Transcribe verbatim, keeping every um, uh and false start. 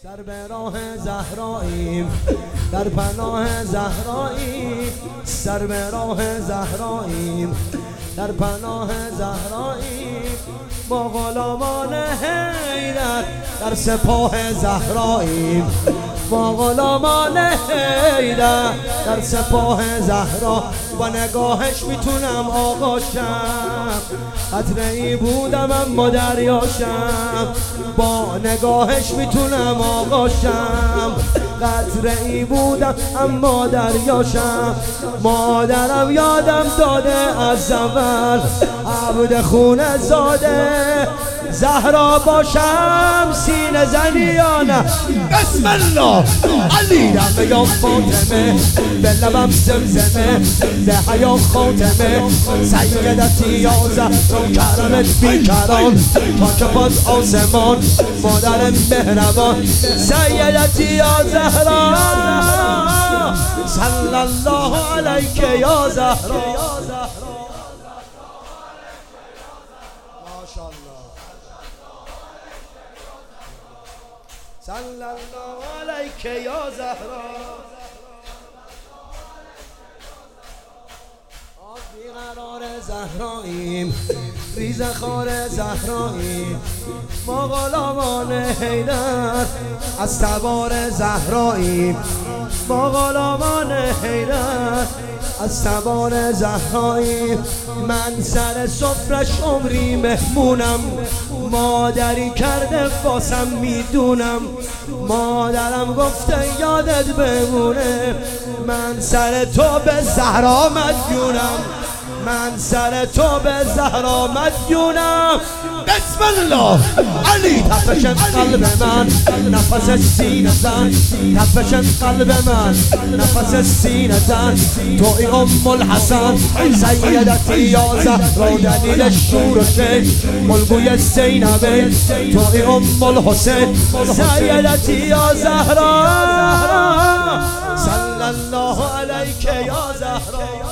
سر به راه زهراییم، در پناه زهراییم. سر به راه زهراییم، در پناه زهراییم. ما غلامان حیدر در سپاه زهراییم. ما غلامان حیدر در سپاه زهرا. با نگاهش میتونم آغاشم، قطره ای بودم اما دریاشم. با نگاهش میتونم آغاشم، قطره ای بودم اما دریاشم. مادرم یادم داده از اول، عبد خونه زاده. زهرا باشم سینه زنی یا نه؟ بسم الله. علی دم یا فاطمه، به لبم زمزمه، به حیا خاتمه. سیدتی یا زهرا کرمت بیکران، تا که باز آسمان. مادر مهربان سیدتی یا زهرا، صلی الله علیک یا زهرا. صلی الله علیک یا زهرا. بیقرار زهراییم، ریز خار زهراییم. ما غلامان حیدر از تبار زهراییم. ما غلامان حیدر از تبار زهراییم. من سر سفرش عمری مهمونم، مادری کرده واسم میدونم. مادرم گفته یادت بمونه، من سر تو به زهرا مدیونم. من سر تو به زهرا مدیونم. بسم الله. علی تپش قلب من، نفس سینه زن. تپش قلب من، نفس سینه زن. توی ام الحسن سیدتی یا زهرا، دلیل شور و شیخ الگوی زینبه. توی ام الحسین سیدتی یا زهرا، صلی الله علیک یا زهرا.